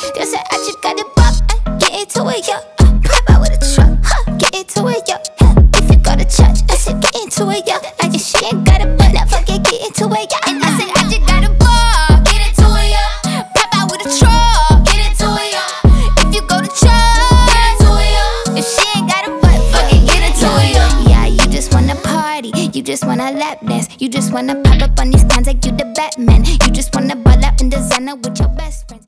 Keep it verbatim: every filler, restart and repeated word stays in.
They say I just got a buck, uh, get into it, yo. Uh, pop out with a truck, huh? Get into it, yo. Huh? If you go to church, I said get into it, yo. I guess she ain't got a butt, now forget get into it, yo. And I said I just got a buck, get into it, yo. Pop out with a truck, get into it, yo. If you go to church, get into it, yo. If she ain't got a butt, forget get into it, yo. Yeah, you just wanna party, you just wanna lap dance, you just wanna pop up on these cons like you the Batman. You just wanna ball out in designer with your best friends.